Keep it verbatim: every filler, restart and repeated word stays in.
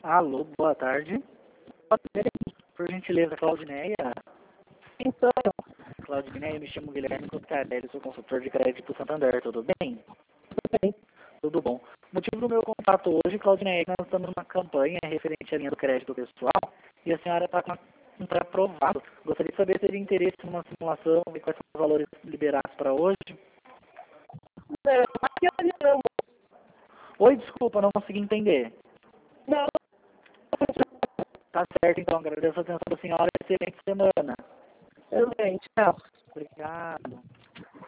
Alô, boa tarde. Por gentileza, Claudineia. Então, Claudineia, me chamo Guilherme Coscarelli, sou consultor de crédito Santander, tudo bem? tudo bem. Tudo bom. O motivo do meu contato hoje, Claudineia, é que nós estamos numa campanha referente à linha do crédito pessoal e a senhora está com um pré-aprovado. Gostaria de saber se teria interesse numa simulação e quais são os valores liberados para hoje. Não, aqui eu não. Oi, desculpa, não consegui entender. Não, Tá certo, então, agradeço a atenção da senhora e excelente semana. eu não. Tchau. Obrigado.